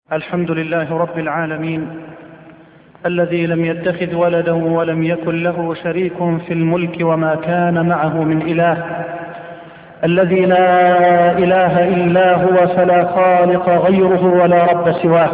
الحمد لله رب العالمين الذي لم يتخذ ولدا ولم يكن له شريك في الملك وما كان معه من إله، الذي لا إله إلا هو فلا خالق غيره ولا رب سواه،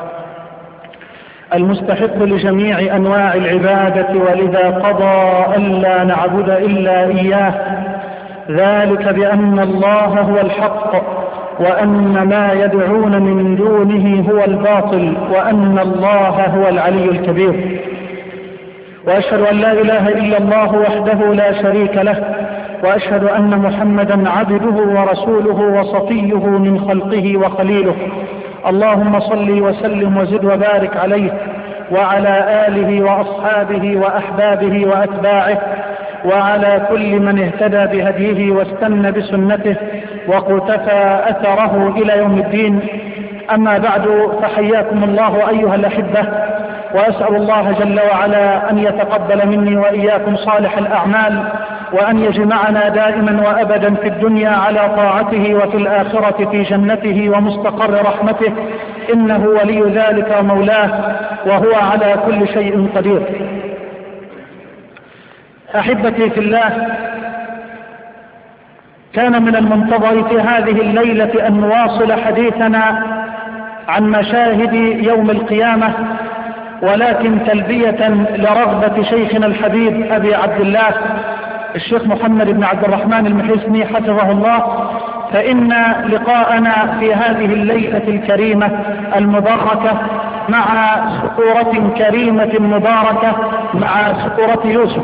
المستحق لجميع أنواع العبادة، ولذا قضى ألا نعبد إلا إياه، ذلك بأن الله هو الحق وأن ما يدعون من دونه هو الباطل وأن الله هو العلي الكبير. وأشهد أن لا إله إلا الله وحده لا شريك له، وأشهد أن محمدا عبده ورسوله وصفيه من خلقه وخليله. اللهم صل وسلم وزد وبارك عليه وعلى آله وأصحابه وأحبابه وأتباعه وعلى كل من اهتدى بهديه واستنى بسنته وقتفى أثره إلى يوم الدين. أما بعد، فحياكم الله أيها الأحبة، وأسأل الله جل وعلا أن يتقبل مني وإياكم صالح الأعمال، وأن يجمعنا دائما وأبدا في الدنيا على طاعته وفي الآخرة في جنته ومستقر رحمته، إنه ولي ذلك ومولاه وهو على كل شيء قدير. أحبتي في الله، كان من المنتظر في هذه الليلة أن نواصل حديثنا عن مشاهد يوم القيامة، ولكن تلبية لرغبة شيخنا الحبيب أبي عبد الله الشيخ محمد بن عبد الرحمن المحسني حفظه الله، فإن لقاءنا في هذه الليلة الكريمة المباركة مع سورة كريمة مباركة، مع سورة يوسف.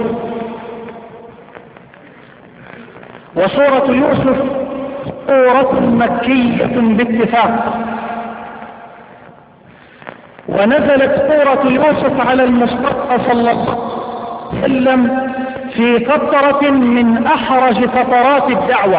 وسورة يوسف سورة مكية باتفاق، ونزلت سورة يوسف على المصطفى صلى الله عليه وسلم في فترة من أحرج فترات الدعوة.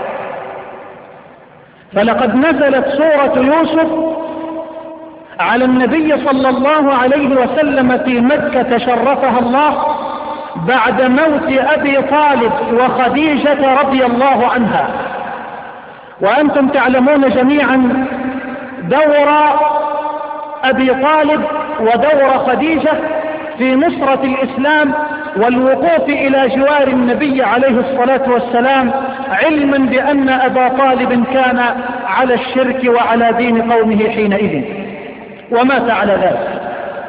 فلقد نزلت سورة يوسف على النبي صلى الله عليه وسلم في مكة شرفها الله بعد موت أبي طالب وخديجة رضي الله عنها. وأنتم تعلمون جميعا دور أبي طالب ودور خديجة في نصرة الإسلام والوقوف إلى جوار النبي عليه الصلاة والسلام، علما بأن أبا طالب كان على الشرك وعلى دين قومه حينئذ ومات على ذلك.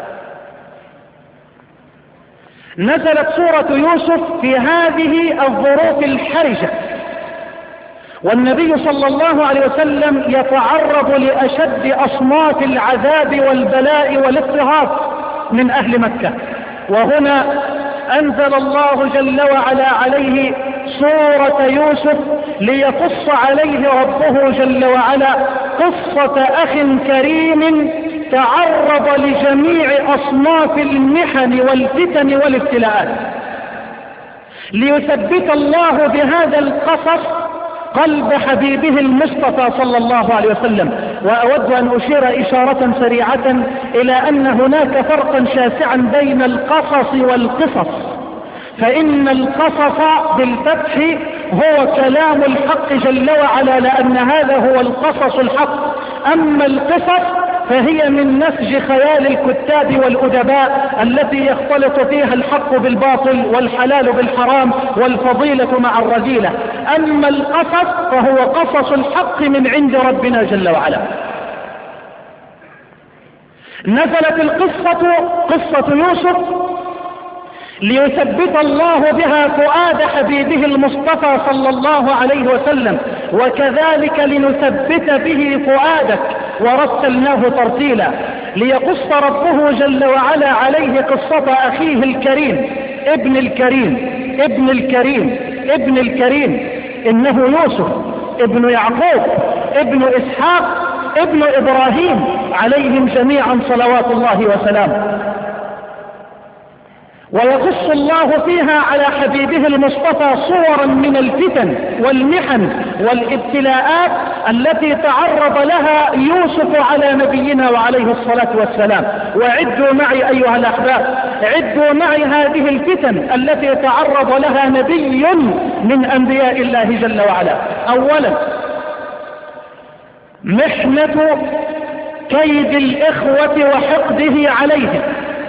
نزلت سورة يوسف في هذه الظروف الحرجة، والنبي صلى الله عليه وسلم يتعرض لأشد أصناف العذاب والبلاء والاضطهاد من أهل مكة. وهنا أنزل الله جل وعلا عليه سورة يوسف ليقص عليه ربه جل وعلا قصة أخ كريم تعرض لجميع أصناف المحن والفتن والابتلاءات، ليثبت الله بهذا القصص قلب حبيبه المصطفى صلى الله عليه وسلم. وأود أن أشير إشارة سريعة إلى أن هناك فرقا شاسعا بين القصص والقصص، فإن القصص بالفتح هو كلام الحق جل وعلا، لأن هذا هو القصص الحق. أما القصص فهي من نسج خيال الكتاب والأدباء التي يختلط فيها الحق بالباطل والحلال بالحرام والفضيلة مع الرذيلة. أما القصص فهو قصص الحق من عند ربنا جل وعلا. نزلت القصة قصة يوسف ليثبت الله بها فؤاد حبيبه المصطفى صلى الله عليه وسلم، وكذلك لنثبت به فؤادك ورتلناه ترتيلا، ليقص ربه جل وعلا عليه قصة أخيه الكريم ابن الكريم ابن الكريم ابن الكريم، إنه يوسف ابن يعقوب ابن إسحاق ابن إبراهيم عليهم جميعا صلوات الله وسلامه. ويقص الله فيها على حبيبه المصطفى صورا من الفتن والمحن والابتلاءات التي تعرض لها يوسف على نبينا وعليه الصلاة والسلام. وعدوا معي أيها الأحباب، عدوا معي هذه الفتن التي تعرض لها نبي من أنبياء الله جل وعلا. أولا محنة كيد الإخوة وحقده عليهم،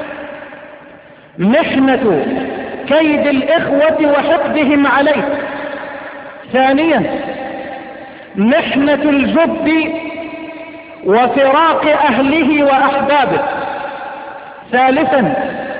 محنة كيد الإخوة وحقدهم عليه. ثانيا محنة الجب وفراق أهله وأحبابه. ثالثا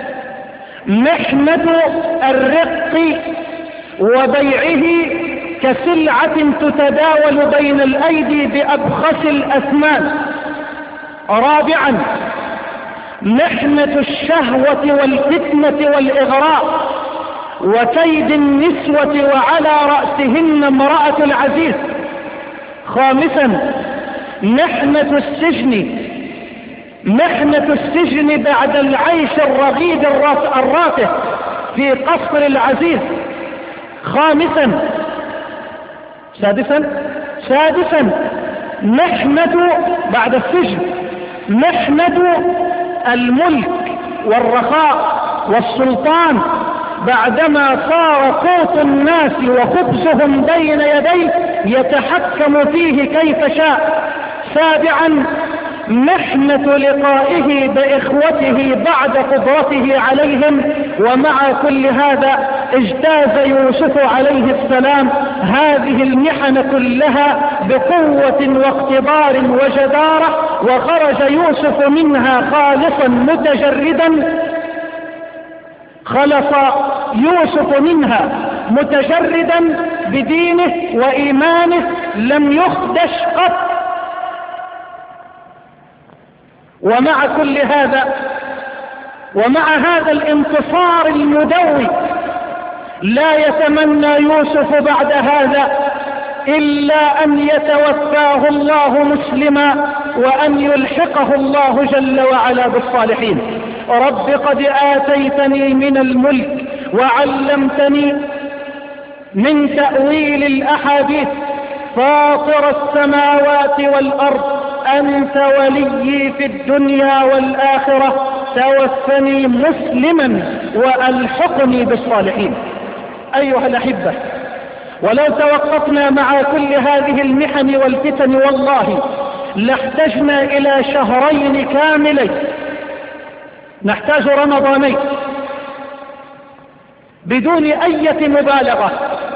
محنة الرق وبيعه كسلعة تتداول بين الأيدي بأبخس الأثمان. رابعا محنة الشهوة والفتنة والإغراء وكيد النسوة وعلى رأسهن امرأة العزيز. خامسا محنة السجن بعد العيش الرغيد الرافه في قصر العزيز. سادسا محنة بعد السجن محنة الملك والرخاء والسلطان بعدما صار قوت الناس وخبزهم بين يديه يتحكم فيه كيف شاء. سابعا محنة لقائه بإخوته بعد قدرته عليهم. ومع كل هذا اجتاز يوسف عليه السلام هذه المحن كلها بقوة واقتدار وجدارة، وخرج يوسف منها خالصا متجردا. خلص يوسف منها متجردا بدينه وإيمانه لم يخدش قط. ومع كل هذا ومع هذا الانتصار المدوي لا يتمنى يوسف بعد هذا إلا أن يتوفاه الله مسلما وأن يلحقه الله جل وعلا بالصالحين. رب قد آتيتني من الملك وعلمتني من تأويل الأحاديث فاطر السماوات والأرض أنت وليي في الدنيا والآخرة توفني مسلما وألحقني بالصالحين. أيها الأحبة، ولو توقفنا مع كل هذه المحن والفتن والله لاحتجنا إلى شهرين كاملين، نحتاج رمضانين بدون أي مبالغة.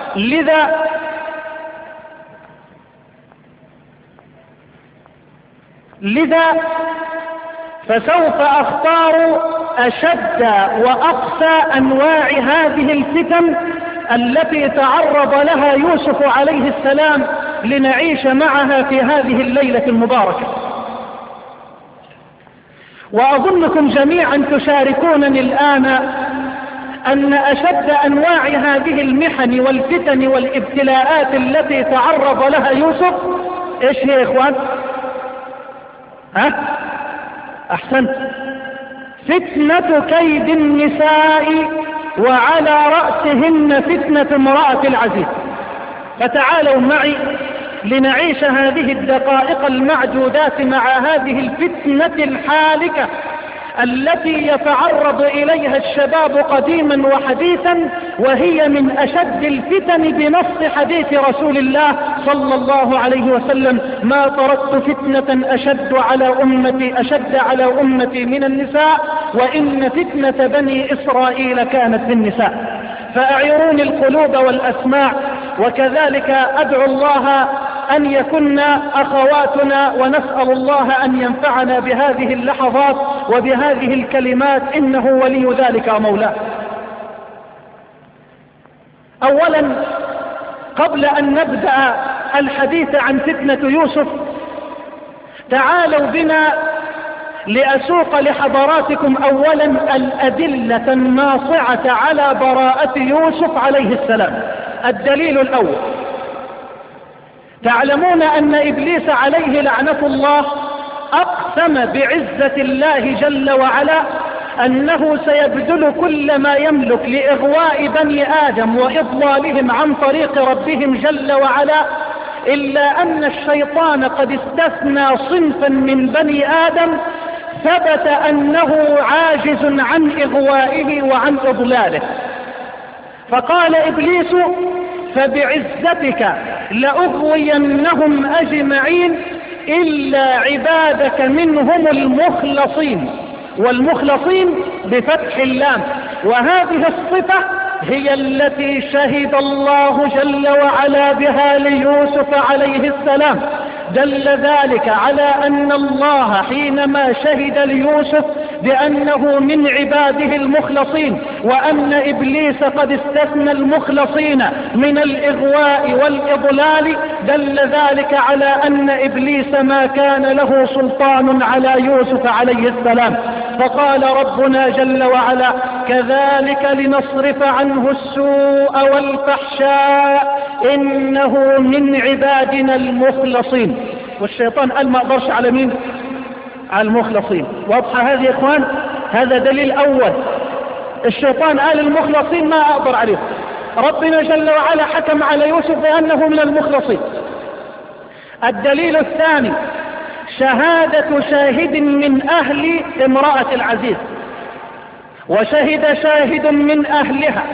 لذا فسوف أختار أشد وأقسى أنواع هذه الفتن التي تعرض لها يوسف عليه السلام لنعيش معها في هذه الليلة المباركة. وأظنكم جميعا تشاركونني الآن أن أشد أنواع هذه المحن والفتن والابتلاءات التي تعرض لها يوسف إيش هي يا إخوان؟ أحسنت، فتنة كيد النساء وعلى رأسهن فتنة امرأة العزيز. فتعالوا معي لنعيش هذه الدقائق المعدودات مع هذه الفتنة الحالكة التي يتعرض إليها الشباب قديما وحديثا، وهي من أشد الفتن بنص حديث رسول الله صلى الله عليه وسلم: ما تركت فتنة أشد على أمتي من النساء، وإن فتنة بني إسرائيل كانت في النساء. فأعيروني القلوب والأسماع، وكذلك أدعو الله أن يكن أخواتنا، ونسأل الله أن ينفعنا بهذه اللحظات وبهذه الكلمات، إنه ولي ذلك مولاه. أولا، قبل أن نبدأ الحديث عن فتنة يوسف، تعالوا بنا لأسوق لحضراتكم أولا الأدلة الناصعة على براءة يوسف عليه السلام. الدليل الأول: تعلمون أن إبليس عليه لعنة الله أقسم بعزة الله جل وعلا أنه سيبذل كل ما يملك لإغواء بني آدم وإضلالهم عن طريق ربهم جل وعلا، إلا أن الشيطان قد استثنى صنفا من بني آدم ثبت أنه عاجز عن إغوائه وعن إضلاله. فقال إبليس: فبعزتك لأغوينهم أجمعين إلا عبادك منهم المخلصين، والمخلصين بفتح اللام. وهذه الصفة هي التي شهد الله جل وعلا بها ليوسف عليه السلام. دل ذلك على أن الله حينما شهد ليوسف بأنه من عباده المخلصين، وأن إبليس قد استثنى المخلصين من الإغواء والإضلال، دل ذلك على أن إبليس ما كان له سلطان على يوسف عليه السلام. فقال ربنا جل وعلا: كذلك لنصرف عنه السوء والفحشاء إنه من عبادنا المخلصين. والشيطان قال ما أقدرش على مين؟ على المخلصين. واضحة هذه يا إخوان؟ هذا دليل أول. الشيطان قال المخلصين ما أقدر عليهم. ربنا جل وعلا حكم على يوسف بأنه من المخلصين. الدليل الثاني: شهادة شاهد من أهل امرأة العزيز، وشهد شاهد من أهلها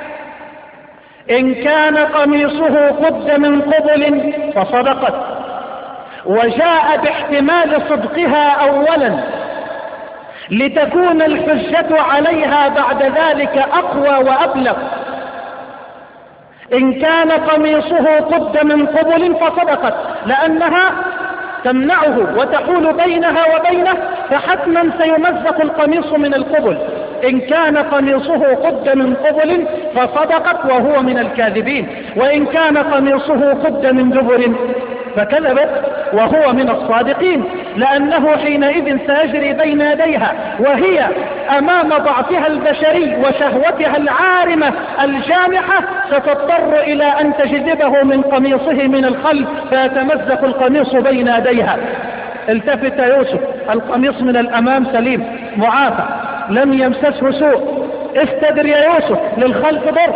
إن كان قميصه قد من قبل فصدقت، وجاء باحتمال صدقها أولا لتكون الحجة عليها بعد ذلك أقوى وأبلغ. إن كان قميصه قد من قبل فصدقت، لأنها تمنعه وتحول بينها وبينه، فحتما سيمزق القميص من القبل. إن كان قميصه قد من قبل فصدقت وهو من الكاذبين، وإن كان قميصه قد من دبر فكذبت وهو من الصادقين، لأنه حينئذ سيجري بين يديها وهي أمام ضعفها البشري وشهوتها العارمة الجامحة، ستضطر إلى أن تجذبه من قميصه من الخلف فيتمزق القميص بين يديها. التفت يوسف، القميص من الأمام سليم معافى لم يمسسه سوء. استدر يا يوسف للخلف ضر،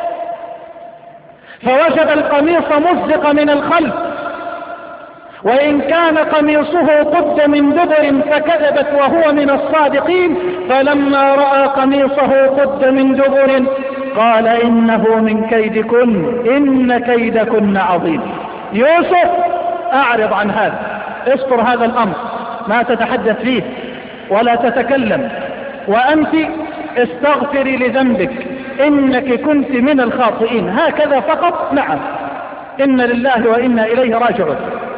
فوجد القميص مزق من الخلف. وإن كان قميصه قد من دبر فكذبت وهو من الصادقين، فلما رأى قميصه قد من دبر قال إنه من كيدكن إن كيدكن عظيم. يوسف أعرض عن هذا، استر هذا الأمر، ما تتحدث فيه ولا تتكلم، وأنت استغفري لذنبك إنك كنت من الخاطئين. هكذا فقط. نعم، إن لله وإنا إليه راجعون.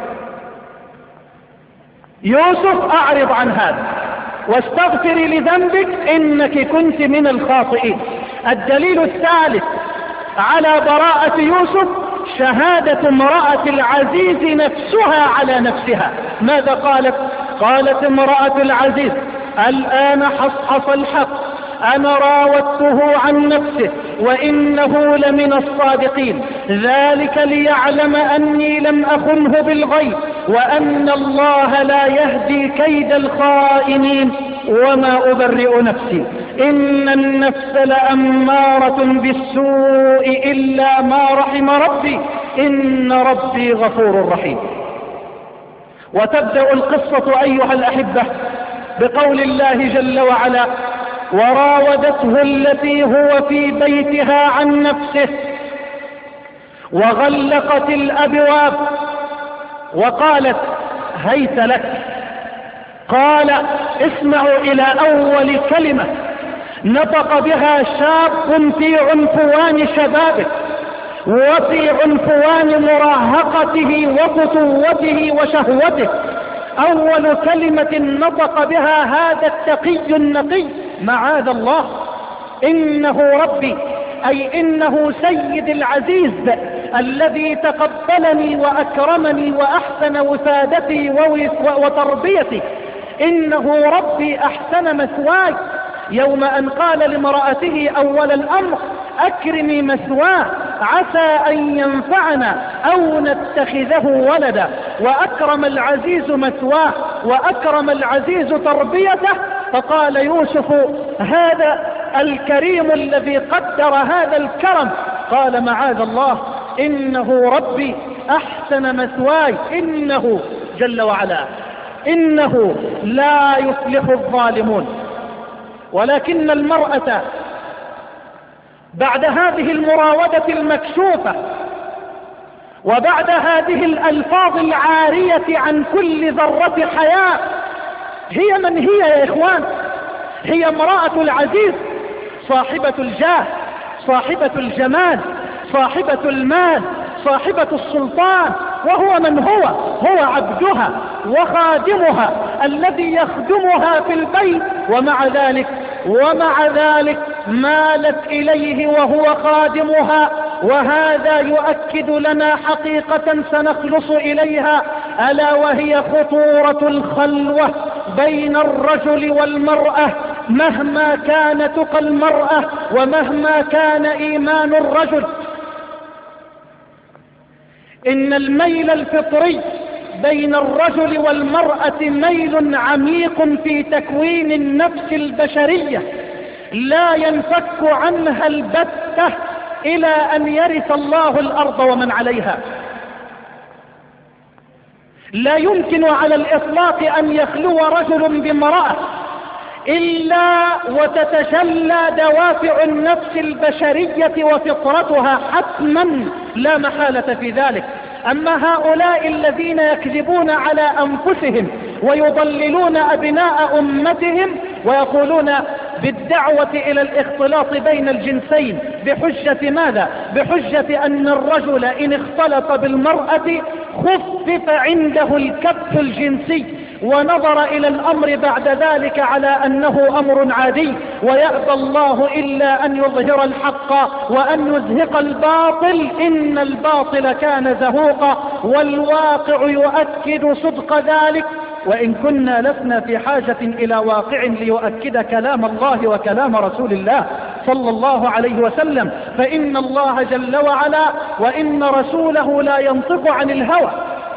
يوسف أعرض عن هذا واستغفري لذنبك إنك كنت من الخاطئين. الدليل الثالث على براءة يوسف شهادة امرأة العزيز نفسها على نفسها. ماذا قالت؟ قالت امرأة العزيز: الآن حصحص الحق، أنا راودته عن نفسه وإنه لمن الصادقين، ذلك ليعلم أني لم أخنه بالغيب وأن الله لا يهدي كيد الخائنين وما أبرئ نفسي إن النفس لأمارة بالسوء إلا ما رحم ربي إن ربي غفور رحيم. وتبدأ القصة أيها الأحبة بقول الله جل وعلا: وراودته التي هو في بيتها عن نفسه وغلقت الأبواب وقالت هيت لك. قال: اسمعوا إلى أول كلمة نطق بها شاب في عنفوان شبابه وفي عنفوان مراهقته وفتوته وشهوته. أول كلمة نطق بها هذا التقي النقي: معاذ الله، إنه ربي، أي إنه سيد العزيز الذي تقبلني وأكرمني وأحسن وفادتي وتربيتي. إنه ربي أحسن مثواي، يوم أن قال لامرأته أول الأمر: أكرمي مثواه عسى أن ينفعنا أو نتخذه ولدا. وأكرم العزيز مثواه وأكرم العزيز تربيته. فقال يوسف: هذا الكريم الذي قدر هذا الكرم. قال: معاذ الله، إنه ربي أحسن مثواي، إنه جل وعلا إنه لا يفلح الظالمون. ولكن المرأة بعد هذه المراودة المكشوفة وبعد هذه الألفاظ العارية عن كل ذرة حياة، هي من هي يا إخوان؟ هي امرأة العزيز، صاحبة الجاه، صاحبة الجمال، صاحبة المال، صاحبة السلطان. وهو من هو؟ هو عبدها وخادمها الذي يخدمها في البيت، ومع ذلك مالت إليه وهو خادمها. وهذا يؤكد لنا حقيقة سنخلص إليها، ألا وهي خطورة الخلوة بين الرجل والمرأة. مهما كان تقى المرأة ومهما كان إيمان الرجل، إن الميل الفطري بين الرجل والمرأة ميل عميق في تكوين النفس البشرية لا ينفك عنها البتة إلى أن يرث الله الأرض ومن عليها. لا يمكن على الإطلاق أن يخلو رجل بامرأة إلا وتتجلى دوافع النفس البشرية وفطرتها حتما لا محالة في ذلك. أما هؤلاء الذين يكذبون على أنفسهم ويضللون أبناء أمتهم ويقولون بالدعوة إلى الاختلاط بين الجنسين بحجة ماذا؟ بحجة أن الرجل إن اختلط بالمرأة خفف عنده الكبت الجنسي، ونظر إلى الأمر بعد ذلك على أنه أمر عادي. ويأبى الله إلا أن يظهر الحق وأن يزهق الباطل، إن الباطل كان زهوقا، والواقع يؤكد صدق ذلك. وإن كنا لسنا في حاجة إلى واقع ليؤكد كلام الله وكلام رسول الله صلى الله عليه وسلم، فإن الله جل وعلا وإن رسوله لا ينطق عن الهوى.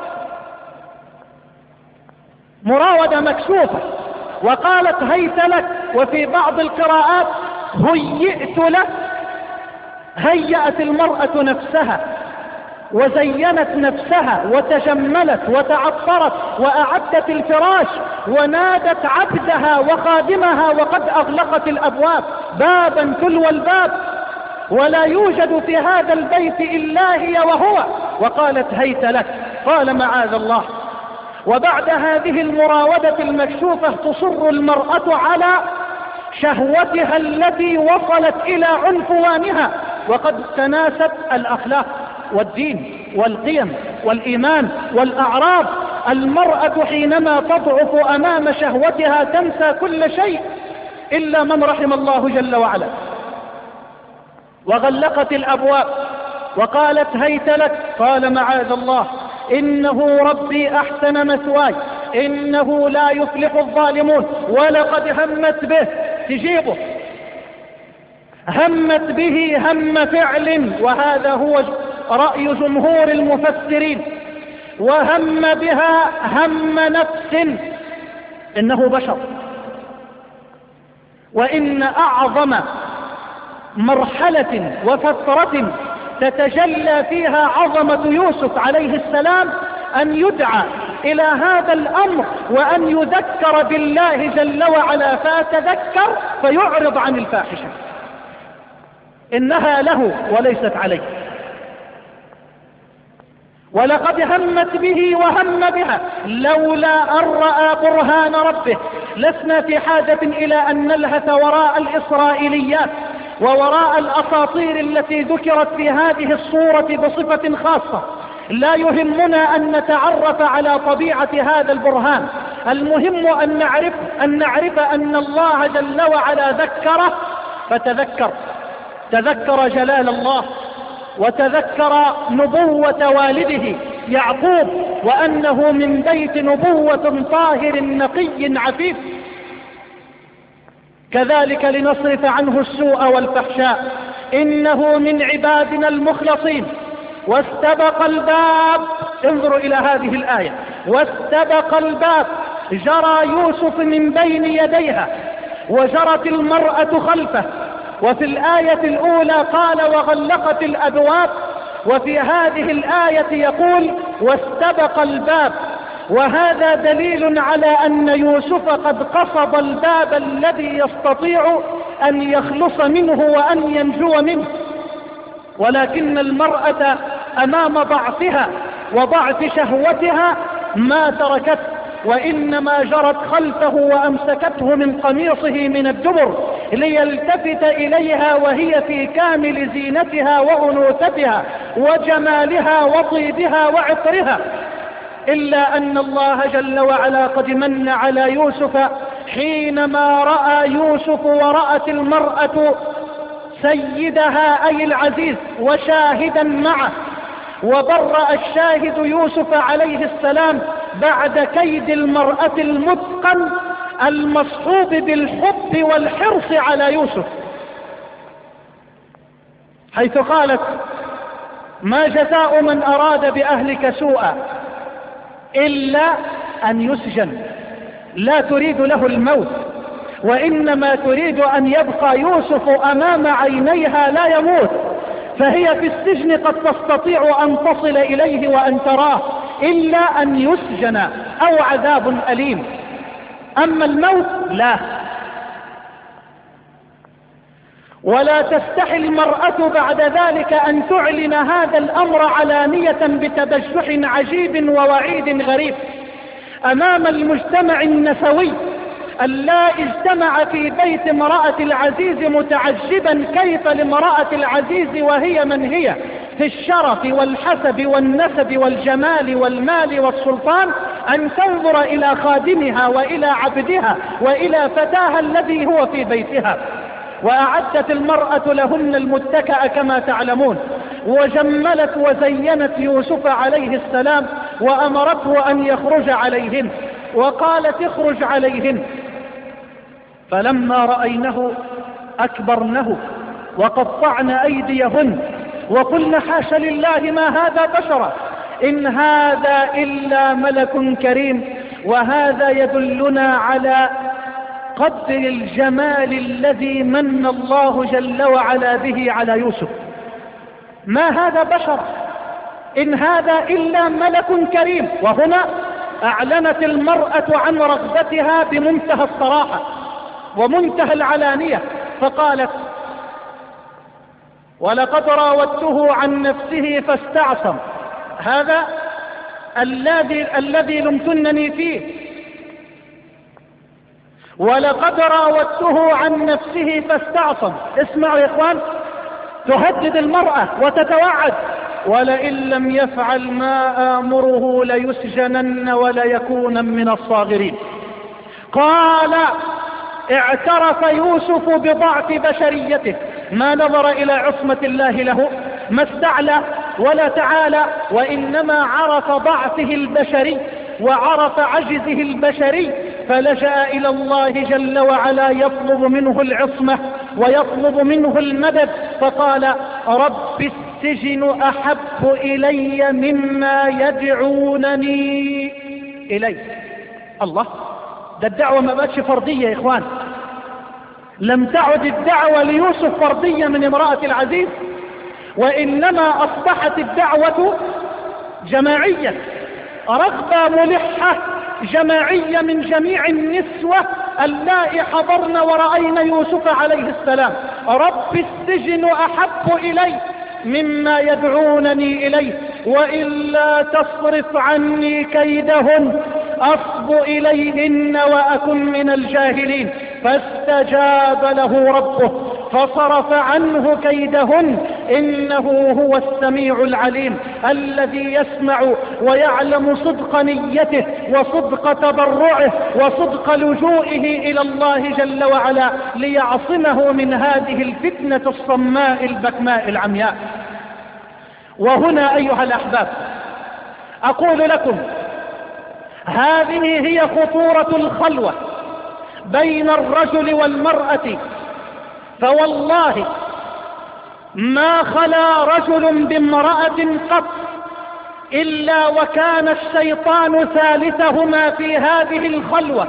مراودة مكشوفة، وقالت هيت لك، وفي بعض القراءات هيئت لك. هيأت المرأة نفسها وزينت نفسها وتجملت وتعطرت وأعدت الفراش ونادت عبدها وخادمها وقد أغلقت الأبواب بابا تلو الباب، ولا يوجد في هذا البيت إلا هي وهو، وقالت هيت لك. قال معاذ الله. وبعد هذه المراودة المكشوفة تصر المرأة على شهوتها التي وصلت إلى عنفوانها، وقد تناست الأخلاق والدين والقيم والإيمان والأعراض. المرأة حينما تضعف أمام شهوتها تنسى كل شيء إلا من رحم الله جل وعلا، وغلقت الأبواب وقالت هيت لك. قال معاذ الله إنه ربي أحسن مثواي إنه لا يفلح الظالمون. ولقد همت به، تجيبه، همت به هم فعل، وهذا هو رأي جمهور المفسرين، وهم بها هم نفس، إنه بشر. وإن أعظم مرحلة وفترة تتجلى فيها عظمة يوسف عليه السلام أن يدعى إلى هذا الأمر وأن يذكر بالله جل وعلا، فتذكر فيعرض عن الفاحشة، إنها له وليست عليه. ولقد همت به وهم بها لولا أن رأى برهان ربه. لسنا في حاجة إلى أن نلهث وراء الإسرائيليات ووراء الأساطير التي ذكرت في هذه الصورة بصفة خاصة. لا يهمنا أن نتعرف على طبيعة هذا البرهان، المهم أن نعرف أن الله جل وعلا ذكره تذكر جلال الله، وتذكر نبوة والده يعقوب، وأنه من بيت نبوة طاهر نقي عفيف. كذلك لنصرف عنه السوء والفحشاء إنه من عبادنا المخلصين. واستبق الباب، انظروا إلى هذه الآية، واستبق الباب، جرى يوسف من بين يديها وجرت المرأة خلفه. وفي الآية الأولى قال وغلقت الأبواب، وفي هذه الآية يقول واستبق الباب. وهذا دليل على أن يوسف قد قصد الباب الذي يستطيع أن يخلص منه وأن ينجو منه. ولكن المرأة أمام ضعفها وضعف شهوتها ما تركته، وإنما جرت خلفه وأمسكته من قميصه من الدبر ليلتفت إليها وهي في كامل زينتها وأنوثتها وجمالها وطيبها وعطرها. إلا أن الله جل وعلا قد من على يوسف حينما رأى يوسف ورأت المرأة سيدها أي العزيز وشاهدا معه، وبرأ الشاهد يوسف عليه السلام بعد كيد المرأة المتقن المصحوب بالحب والحرص على يوسف، حيث قالت: ما جزاء من أراد بأهلك سوءا إلا أن يسجن. لا تريد له الموت، وإنما تريد أن يبقى يوسف أمام عينيها لا يموت، فهي في السجن قد تستطيع أن تصل إليه وأن تراه، إلا أن يسجن أو عذاب أليم، أما الموت لا. ولا تستحي المرأة بعد ذلك أن تعلن هذا الأمر علانية بتبجح عجيب ووعيد غريب أمام المجتمع النسوي الذي اجتمع في بيت امرأة العزيز متعجبا كيف لامرأة العزيز وهي من هي في الشرف والحسب والنسب والجمال والمال والسلطان أن تنظر إلى خادمها وإلى عبدها وإلى فتاها الذي هو في بيتها. وأعدت المرأة لهن المتكأ كما تعلمون، وجملت وزينت يوسف عليه السلام، وأمرته أن يخرج عليهن، وقالت: اخرج عليهن. فلما رأينه أكبرنه وقطعن أيديهن وقلن: حاش لله ما هذا بشرا إن هذا إلا ملك كريم. وهذا يدلنا على قدر الجمال الذي من الله جل وعلا به على يوسف. ما هذا بشر إن هذا إلا ملك كريم. وهنا أعلنت المرأة عن رغبتها بمنتهى الصراحة ومنتهى العلانية، فقالت: ولقد راودته عن نفسه فاستعصم. هذا الذي لمتنني فيه. ولقد راودته عن نفسه فاستعصم. اسمعوا يا إخوان، تهدد المرأة وتتوعد: ولئن لم يفعل ما آمره ليسجنن وليكون من الصاغرين. قال: اعترف يوسف بضعف بشريته، ما نظر إلى عصمة الله له، ما استعلى ولا تعالى، وإنما عرف ضعفه البشري وعرف عجزه البشري، فلجأ إلى الله جل وعلا يطلب منه العصمة ويطلب منه المدد، فقال: رب السجن أحب إلي مما يدعونني إليه. الله، ده الدعوة ما بقتش فردية يا إخوان، لم تعد الدعوة ليوسف فردية من امرأة العزيز، وإنما أصبحت الدعوة جماعية، رغبة ملحة جماعية من جميع النسوة اللائي حضرن ورأين يوسف عليه السلام. رب السجن أحب إلي مما يدعونني إليه، وإلا تصرف عني كيدهن أصب إليهن وأكن من الجاهلين. فاستجاب له ربه فصرف عنه كيدهن، إنه هو السميع العليم الذي يسمع ويعلم صدق نيته وصدق تضرعه وصدق لجوئه إلى الله جل وعلا ليعصمه من هذه الفتنة الصماء البكماء العمياء. وهنا أيها الأحباب أقول لكم: هذه هي خطورة الخلوة بين الرجل والمرأة. فوالله ما خلا رجل بامرأة قط إلا وكان الشيطان ثالثهما في هذه الخلوة،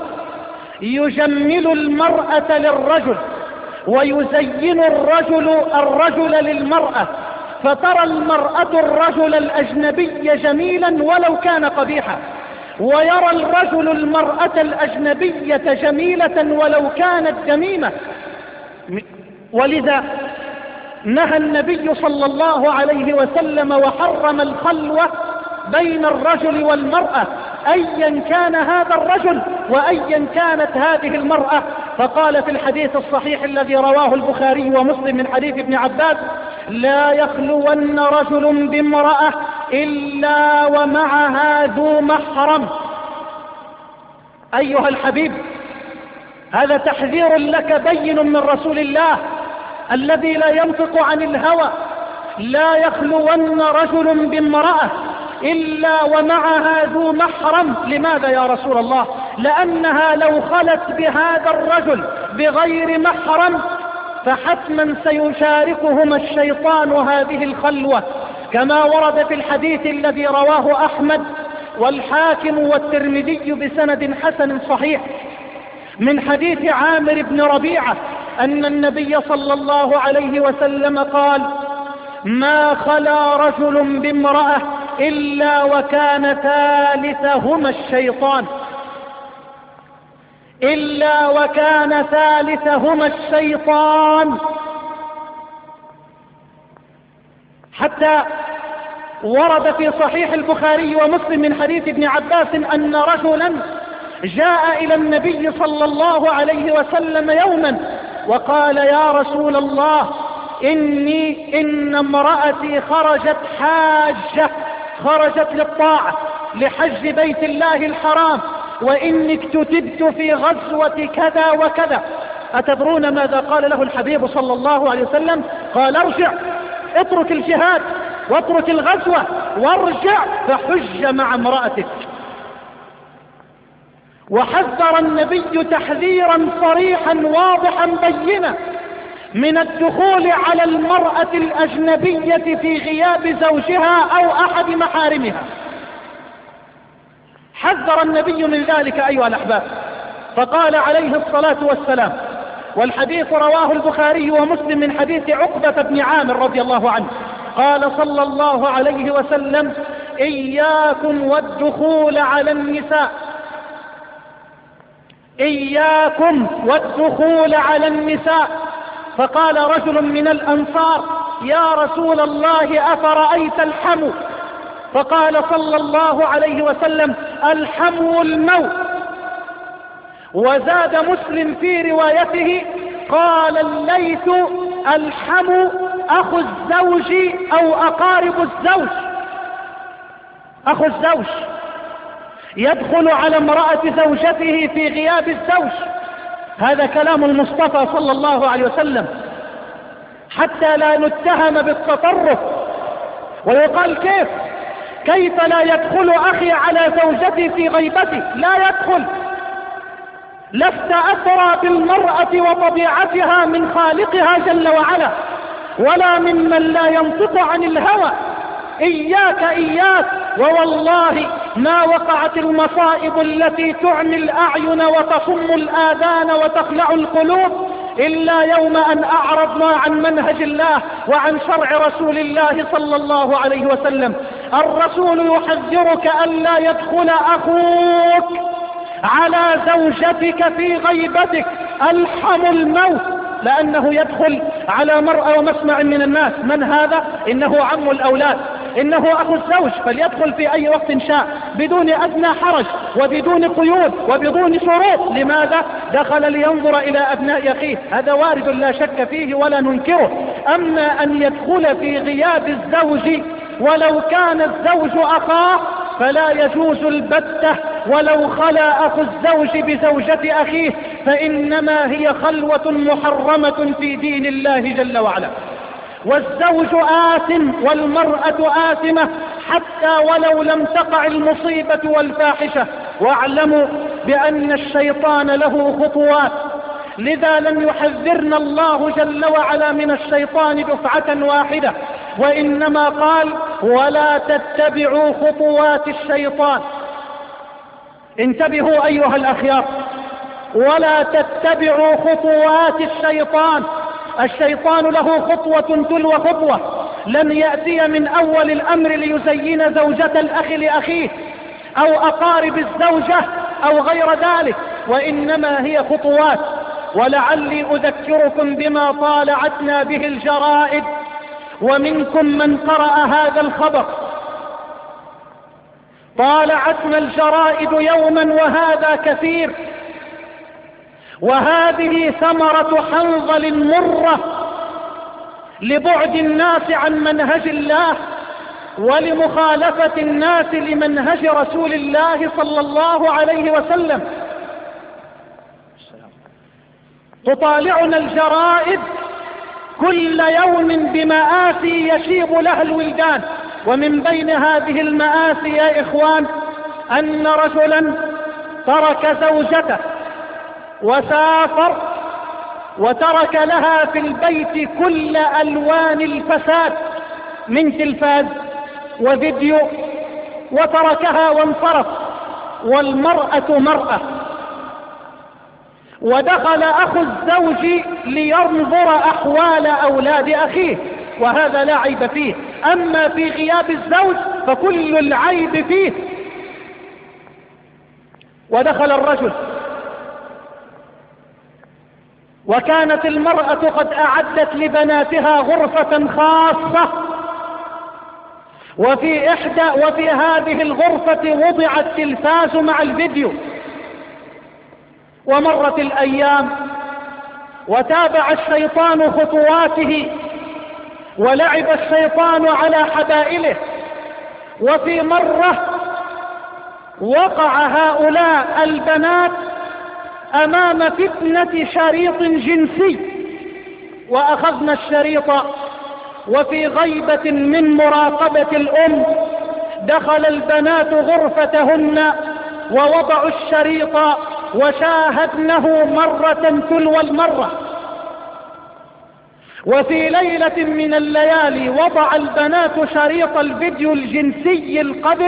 يجمل المرأة للرجل ويزين الرجل للمرأة، فترى المرأة الرجل الأجنبي جميلا ولو كان قبيحا، ويرى الرجل المرأة الأجنبية جميلة ولو كانت ذميمة. ولذا نهى النبي صلى الله عليه وسلم وحرم الخلوة بين الرجل والمرأة أيا كان هذا الرجل وأيا كانت هذه المرأة. فقال في الحديث الصحيح الذي رواه البخاري ومسلم من حديث ابن عباس: لا يخلون رجل بامرأة إلا ومعها ذو محرم. أيها الحبيب، هذا تحذير لك بين من رسول الله الذي لا ينطق عن الهوى. لا يخلون رجل بامرأة إلا ومعها ذو محرم. لماذا يا رسول الله؟ لأنها لو خلت بهذا الرجل بغير محرم فحتما سيشاركهما الشيطان هذه الخلوة، كما ورد في الحديث الذي رواه أحمد والحاكم والترمذي بسند حسن صحيح من حديث عامر بن ربيعة أن النبي صلى الله عليه وسلم قال: ما خلا رجل بامرأة إلا وكان ثالثهما الشيطان، إلا وكان ثالثهما الشيطان. حتى ورد في صحيح البخاري ومسلم من حديث ابن عباس أن رجلا جاء إلى النبي صلى الله عليه وسلم يوما وقال: يا رسول الله، إن امرأتي خرجت حاجة، خرجت للطاعة لحج بيت الله الحرام، وإني اكتتبت في غزوة كذا وكذا. أتدرون ماذا قال له الحبيب صلى الله عليه وسلم؟ قال: ارجع، اترك الجهاد واترك الغزوة وارجع فحج مع امرأتك. وحذر النبي تحذيرا صريحا واضحا بينا من الدخول على المرأة الأجنبية في غياب زوجها أو أحد محارمها. حذر النبي من ذلك أيها الأحباب، فقال عليه الصلاة والسلام، والحديث رواه البخاري ومسلم من حديث عقبة بن عامر رضي الله عنه، قال صلى الله عليه وسلم: إياكم والدخول على النساء، إياكم والدخول على النساء. فقال رجل من الأنصار: يا رسول الله، أفرأيت الحمو؟ فقال صلى الله عليه وسلم: الحمو الموت. وزاد مسلم في روايته قال الليث: الحمو أخو الزوج أو أقارب الزوج. أخو الزوج يدخل على امرأة زوجته في غياب الزوج. هذا كلام المصطفى صلى الله عليه وسلم، حتى لا نتهم بالتطرف ويقال كيف لا يدخل أخي على زوجتي في غيبتي؟ لا يدخل. لست أدرى بالمرأة وطبيعتها من خالقها جل وعلا، ولا ممن لا ينطق عن الهوى. إياك ووالله ما وقعت المصائب التي تعمي الأعين وتصم الآذان وتخلع القلوب إلا يوم أن أعرضنا عن منهج الله وعن شرع رسول الله صلى الله عليه وسلم. الرسول يحذرك ألا يدخل أخوك على زوجتك في غيبتك. الحم الموت، لأنه يدخل على مرأى ومسمع من الناس. من هذا؟ إنه عم الأولاد، إنه أخو الزوج، فليدخل في أي وقت شاء بدون أدنى حرج وبدون قيود وبدون شروط. لماذا؟ دخل لينظر إلى أبناء أخيه، هذا وارد لا شك فيه ولا ننكره. أما أن يدخل في غياب الزوج ولو كان الزوج أخاه فلا يجوز البتة، ولو خلا أخو الزوج بزوجة أخيه فإنما هي خلوة محرمة في دين الله جل وعلا. والزوج آثم والمرأة آثمة حتى ولو لم تقع المصيبة والفاحشة. واعلموا بأن الشيطان له خطوات، لذا لم يحذرنا الله جل وعلا من الشيطان دفعة واحدة، وإنما قال: ولا تتبعوا خطوات الشيطان. انتبهوا أيها الأخيار، ولا تتبعوا خطوات الشيطان. الشيطان له خطوة تلو خطوة، لن يأتي من أول الأمر ليزين زوجة الأخ لأخيه أو أقارب الزوجة أو غير ذلك، وإنما هي خطوات. ولعلي أذكركم بما طالعتنا به الجرائد، ومنكم من قرأ هذا الخبر. طالعتنا الجرائد يوما وهذا كثير، وهذه ثمرة حنظل مرة لبعد الناس عن منهج الله ولمخالفة الناس لمنهج رسول الله صلى الله عليه وسلم. تطالعنا الجرائد كل يوم بمآسي يشيب لها الولدان، ومن بين هذه المآسي يا إخوان أن رجلا ترك زوجته وسافر وترك لها في البيت كل ألوان الفساد من تلفاز وفيديو، وتركها وانصرف، والمرأة مرأة. ودخل أخو الزوج لينظر أحوال أولاد أخيه، وهذا لا عيب فيه، أما في غياب الزوج فكل العيب فيه. ودخل الرجل، وكانت المرأة قد أعدت لبناتها غرفة خاصة، وفي هذه الغرفة وضع التلفاز مع الفيديو. ومرت الأيام وتابع الشيطان خطواته، ولعب الشيطان على حبائله. وفي مرة وقع هؤلاء البنات أمام فتنة شريط جنسي، وأخذنا الشريط، وفي غيبة من مراقبة الأم دخل البنات غرفتهن ووضعوا الشريط وشاهدنه مرة تلو المرة. وفي ليلة من الليالي وضع البنات شريط الفيديو الجنسي القذر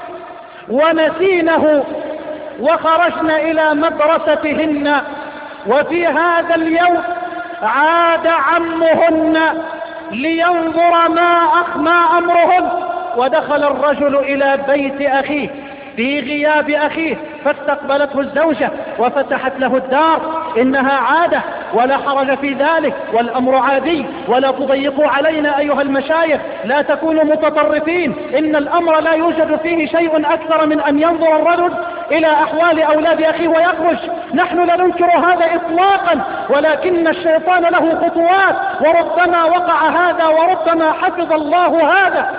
ونسينه، وخرجن إلى مدرستهن. وفي هذا اليوم عاد عمهن لينظر ما أمرهن، ودخل الرجل إلى بيت أخيه في غياب أخيه، فاستقبلته الزوجة وفتحت له الدار. إنها عادة ولا حرج في ذلك، والأمر عادي، ولا تضيقوا علينا أيها المشايخ، لا تكونوا متطرفين، إن الأمر لا يوجد فيه شيء أكثر من أن ينظر الرجل إلى أحوال أولاد أخيه ويخرج. نحن لا ننكر هذا إطلاقا، ولكن الشيطان له خطوات، وربما وقع هذا وربما حفظ الله هذا.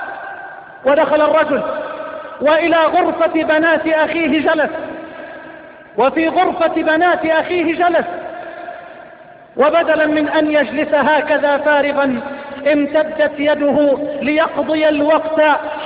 ودخل الرجل وإلى غرفة بنات أخيه جلس، وفي غرفة بنات أخيه جلس، وبدلا من أن يجلس هكذا فارغا امتدت يده ليقضي الوقت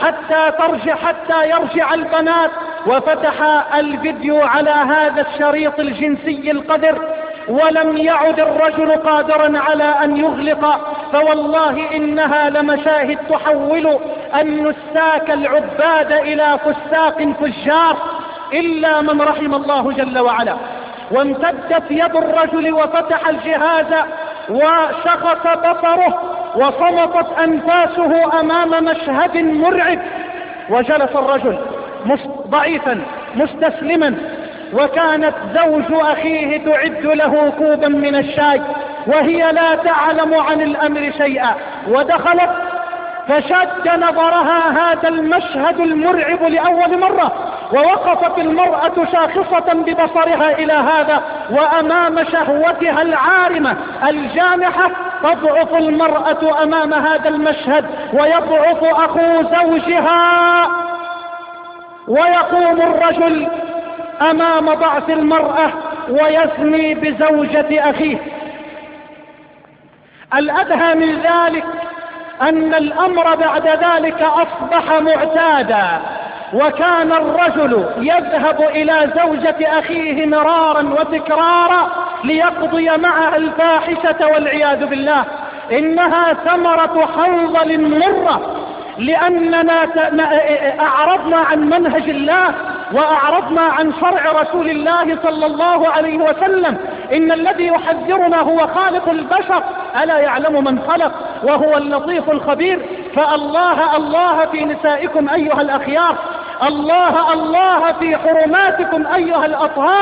حتى يرجع البنات، وفتح الفيديو على هذا الشريط الجنسي القذر، ولم يعد الرجل قادرا على أن يغلق. فوالله إنها لمشاهد تحول النساك العباد إلى فساق فجار، إلا من رحم الله جل وعلا. وامتدت يد الرجل وفتح الجهاز وشخص بصره وصمتت أنفاسه أمام مشهد مرعب. وجلس الرجل ضعيفا مستسلما، وكانت زوج أخيه تعد له كوبا من الشاي وهي لا تعلم عن الأمر شيئا. ودخلت فشد نظرها هذا المشهد المرعب لأول مرة، ووقفت المرأة شاخصة ببصرها إلى هذا، وأمام شهوتها العارمة الجامحة تضعف المرأة أمام هذا المشهد، ويضعف أخو زوجها، ويقوم الرجل أمام ضعف المرأة ويزني بزوجة أخيه. الأدهى من ذلك أن الأمر بعد ذلك أصبح معتادا، وكان الرجل يذهب إلى زوجة أخيه مرارا وتكرارا ليقضي معها الفاحشة والعياذ بالله. إنها ثمرة حنظل مرة، لأننا أعرضنا عن منهج الله وأعرضنا عن شرع رسول الله صلى الله عليه وسلم. إن الذي يحذرنا هو خالق البشر، ألا يعلم من خلق وهو اللطيف الخبير. فالله الله في نسائكم أيها الأخيار، الله الله في حرماتكم أيها الأطهار،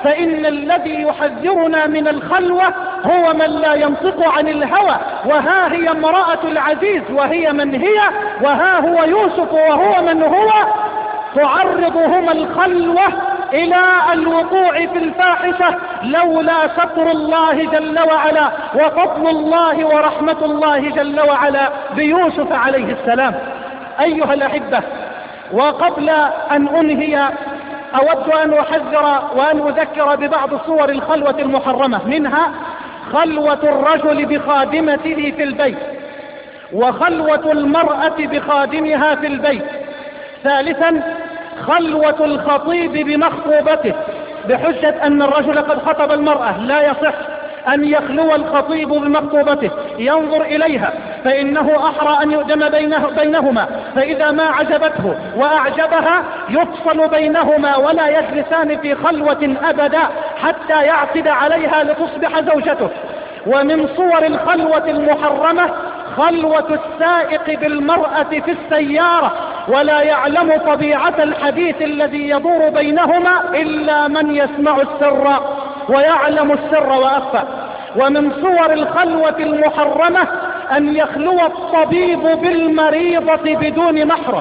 فإن الذي يحذرنا من الخلوة هو من لا ينطق عن الهوى. وها هي امرأة العزيز وهي من هي، وها هو يوسف وهو من هو، تعرضهما الخلوة إلى الوقوع في الفاحشة لولا ستر الله جل وعلا وفضل الله ورحمة الله جل وعلا بيوسف عليه السلام. أيها الأحبة، وقبل أن أنهي أود أن أحذر وأن أذكر ببعض صور الخلوة المحرمة، منها خلوة الرجل بخادمته في البيت، وخلوة المرأة بخادمها في البيت. ثالثا خلوة الخطيب بمخطوبته، بحجة أن الرجل قد خطب المرأة لا يصح أن يخلو الخطيب بمخطوبته ينظر إليها، فإنه أحرى أن يؤدم بينهما، فإذا ما عجبته وأعجبها يفصل بينهما ولا يجلسان في خلوة أبدا حتى يعقد عليها لتصبح زوجته. ومن صور الخلوة المحرمة خلوة السائق بالمرأة في السيارة، ولا يعلم طبيعة الحديث الذي يدور بينهما إلا من يسمع السر ويعلم السر وأخفى. ومن صور الخلوة المحرمة أن يخلو الطبيب بالمريضة بدون محرم.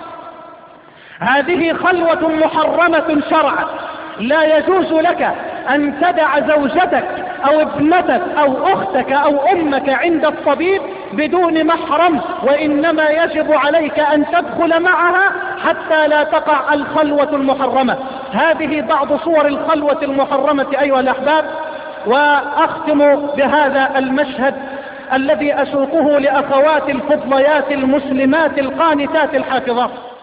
هذه خلوة محرمة شرعا، لا يجوز لك أن تدع زوجتك أو ابنتك أو أختك أو أمك عند الطبيب بدون محرم، وإنما يجب عليك أن تدخل معها حتى لا تقع الخلوة المحرمة. هذه بعض صور الخلوة المحرمة أيها الأحباب. وأختم بهذا المشهد الذي أسوقه لأخوات الفضليات المسلمات القانتات الحافظات.